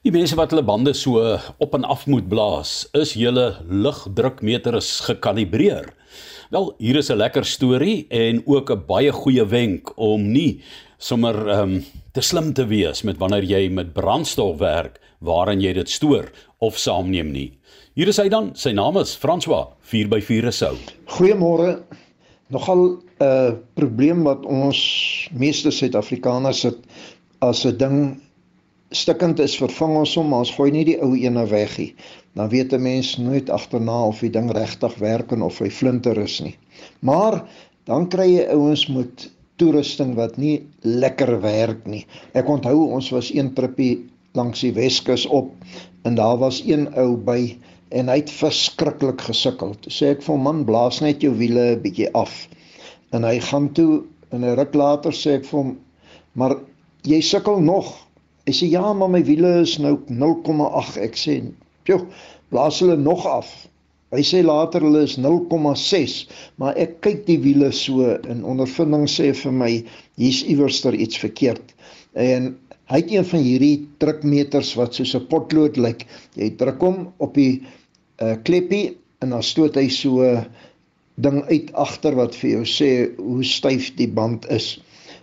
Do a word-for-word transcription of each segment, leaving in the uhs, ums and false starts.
Die mense wat hulle bande so op en af moet blaas, is julle lugdrukmeters gekalibreer? Wel, hier is 'n lekker storie en ook 'n baie goeie wenk om nie sommer um, te slim te wees met wanneer jy met brandstof werk waarin jy dit stoor of saamneem nie. Hier is hy dan, sy naam is François, vier by vier Resou. Goeiemôre. Nogal 'n uh, probleem wat ons meeste Suid-Afrikaners het as 'n ding stikkend is, vervang ons hom, maar ons gooi nie die ou ene weg nie. Dan weet 'n mens nooit agterna of die ding regtig werk en of hy flinter is nie. Maar dan kry jy ouens met toerusting wat nie lekker werk nie. Ek onthou ons was een trippie langs die Weskus op en daar was een ou by en hy het verskriklik gesukkel. Toe sê ek vir hom, man, blaas net jou wiele 'n bietjie af. En hy gaan toe en 'n ruk later sê ek vir hom, maar jy sukkel nog. Hy sê, ja, maar my wiele is nou nul komma agt. Ek sê, joh, blaas hulle nog af. Hy sê later hulle is nul komma ses, maar ek kyk die wiele so en ondervinding sê vir my, hier's iewers er iets verkeerd. En hy het een van hierdie drukmeters wat soos 'n potlood lyk. Jy druk hom op die uh, kleppie en dan stoot hy so 'n ding uit agter wat vir jou sê hoe styf die band is.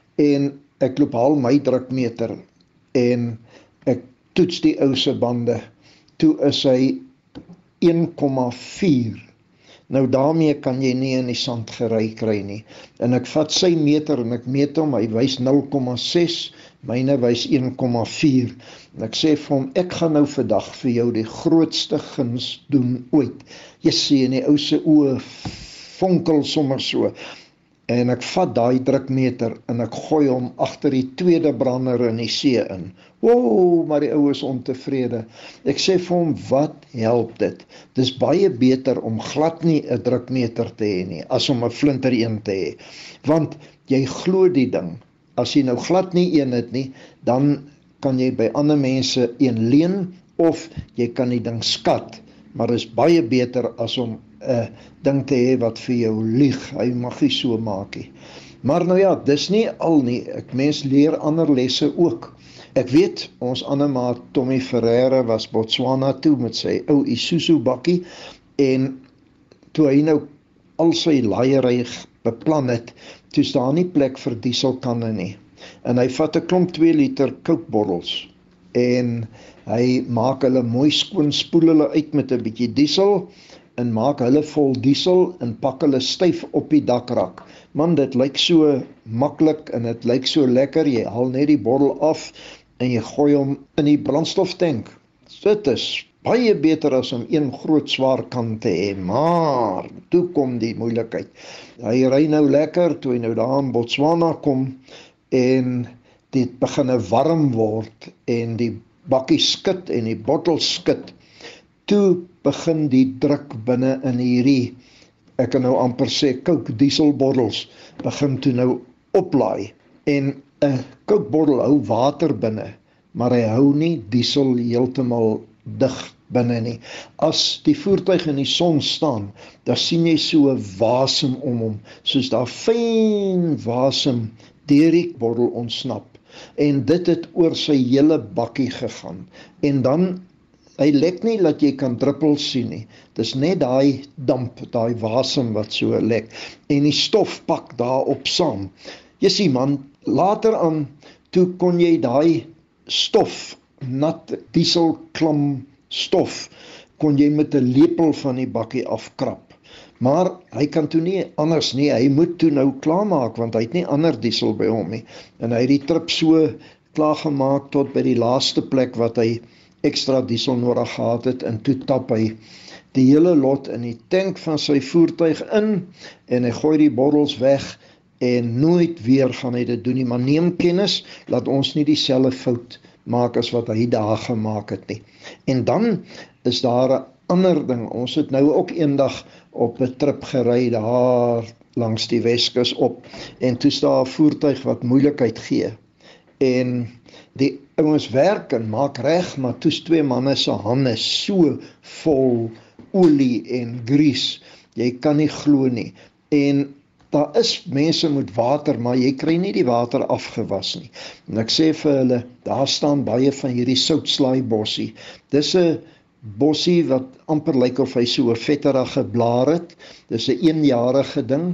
En ek loop haal my drukmeter en ek toets die ou se bande. Toe is hy een komma vier. Nou daarmee kan jy nie in die sand gery kry nie. En ek vat sy meter en ek meet hom, hy wys nul komma ses, myne wys een komma vier. En ek sê vir hom, ek gaan nou vandag vir jou die grootste guns doen ooit. Jy sien in die ou se oë vonkel sommer so. En ek vat daai drukmeter en ek gooi hom agter die tweede brander in die see in. Wow, maar die ou is ontevrede. Ek sê vir hom, wat help dit? Dis baie beter om glad nie 'n drukmeter te hê nie, as om 'n flinter een te hê. Want jy glo die ding. As jy nou glad nie een het nie, dan kan jy by ander mense een leen, of jy kan die ding skat. Maar dit is baie beter as om 'n uh, ding te hê wat vir jou lieg. Hy mag nie so maak nie. Maar nou ja, dis nie al nie. Ek mens leer ander lesse ook. Ek weet, ons ander maat Tommy Ferreira was Botswana toe met sy ou Isuzu bakkie en toe hy nou al sy laaiery beplan het, toe staan nie plek vir dieselkanne nie. En hy vat 'n klomp twee liter kookbottels en hy maak hulle mooi skoon, spoel hulle uit met 'n bietjie diesel en maak hulle vol diesel en pak hulle styf op die dakrak. Man, dit lyk so maklik en dit lyk so lekker. Jy haal net die bottel af en jy gooi hom in die brandstoftank. Dit is baie beter as om een groot swaar kan te hê, maar toe kom die moeilikheid. Hy ry nou lekker, toe hy nou daar in Botswana kom en dit begin warm word en die bakkie skit en die bottel skit. Toe begin die druk binne in hierdie, ek kan nou amper sê, kook dieselbottels, begin toe nou oplaai. En 'n kookbottel hou water binne, maar hy hou nie diesel heeltemal dig binne nie. As die voertuig in die son staan, dan sien jy so 'n wasem om hom, soos daar fyn wasem deur die bottel ontsnap. En dit het oor sy hele bakkie gegaan. En dan, hy lek nie dat jy kan druppels sien nie. Dis net daai damp, daai wasem wat so lek. En die stof pak daarop saam. Jy sien man, later aan, toe kon jy daai stof, nat dieselklam stof, kon jy met 'n lepel van die bakkie afkrap. Maar hy kan toe nie anders nie, hy moet toe nou klaarmaak, want hy het nie ander diesel by hom nie. En hy het die trip so klaargemaak tot by die laaste plek wat hy ekstra diesel nodig gehad het, en toe tap hy die hele lot in die tank van sy voertuig in, en hy gooi die bottels weg, en nooit weer gaan hy dit doen nie. Maar neem kennis, laat ons nie dieselfde fout maak as wat hy daar gemaak het nie. En dan is daar 'n ander ding. Ons het nou ook eendag op 'n trip gery daar langs die Weskus op, en toe staan 'n voertuig wat moeilikheid gee. En die ouens werk en maak reg, maar toe's twee manne se hande so vol olie en grease. Jy kan nie glo nie. En daar is mense met water, maar jy kry nie die water afgewas nie. En ek sê vir hulle, daar staan baie van hierdie soutslaai bossie. Dis 'n bossie wat amper lyk of hy so 'n vetterige blaar het. Dis 'n eenjarige ding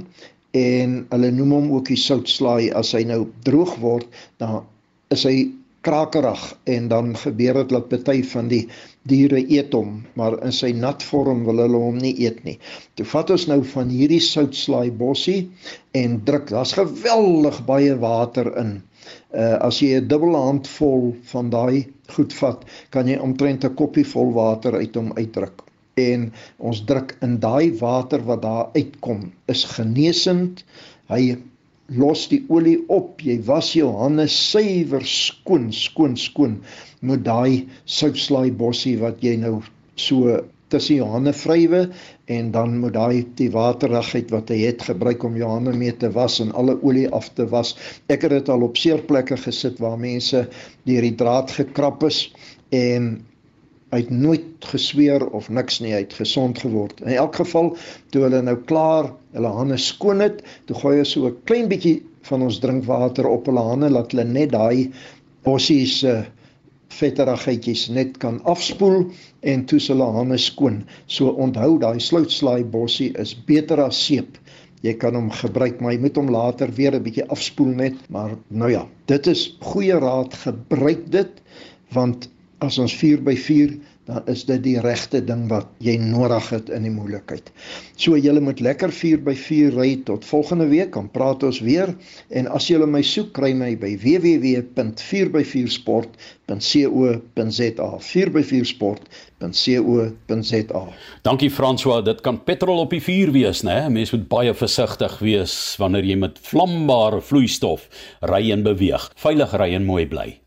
en hulle noem hom ook die soutslaai. As hy nou droog word, dan is hy krakerig en dan gebeur dit dat party van die diere eet hom, maar in sy nat vorm wil hulle hom nie eet nie. Toe vat ons nou van hierdie soutslaai bossie en druk, daar's geweldig baie water in. Uh, as jy 'n dubbel handvol van daai goed vat, kan jy omtrent 'n koppie vol water uit hom uitdruk. En ons druk in daai water wat daar uitkom, is genesend, hy los die olie op, jy was jou hande suiwer skoon, skoon, skoon, met daai soutslaai bossie wat jy nou so tussen jou hande vrywe, en dan moet daai die waterigheid wat hy het gebruik om jou hande mee te was en alle olie af te was. Ek het dit al op seerplekke gesit waar mense deur die draad gekrap is en hy het nooit gesweer of niks nie, hy het gesond geword. In elk geval, toe hulle nou klaar hulle hande skoon het, toe gooi hy so 'n klein bietjie van ons drinkwater op hulle hande, laat hulle net daai bossies uh, vetterigheidjies net kan afspoel en toe is hulle hande skoon. So onthou, daai soutslaai bossie is beter as seep. Jy kan hom gebruik, maar jy moet hom later weer 'n bietjie afspoel net, maar nou ja, dit is goeie raad, gebruik dit, want as ons vier by vier, dan is dit die regte ding wat jy nodig het in die moeilikheid. So julle moet lekker vier by vier ry tot volgende week, dan praat ons weer, en as julle my soek, kry my by w w w punt vier by vier sport punt co punt z a, vier by vier sport punt co punt z a. Dankie François, dit kan petrol op die vuur wees, né? Mens moet baie versigtig wees wanneer jy met vlambare vloeistof ry en beweeg. Veilig ry en mooi bly.